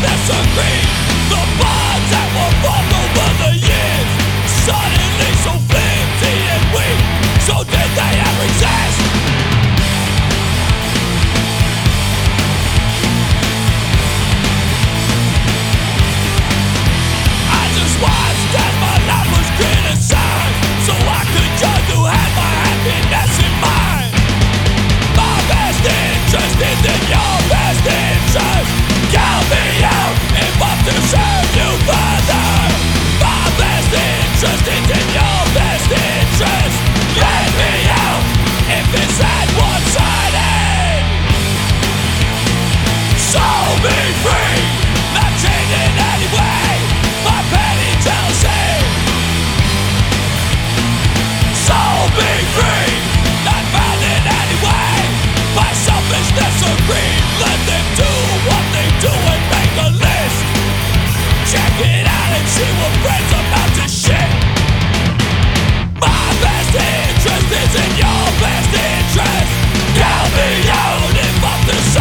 disagree. The bonds that were formed over the years, suddenly so flimsy and weak. So did they ever exist? I just watched as my life was criticized, so I could judge who had my happiness in mind. My best interest is in your best interest. Count me out if I'm to serve you further. My best interest is in your best interest. Let me out if it's that one-sided. So be free, not chained in any way by petty jealousy. So be free, not bound in any way by selfishness or greed. Let them do what they do and make a list. Check it out and see what friends about to shit. My best interest is in your best interest. Count me out if I'm the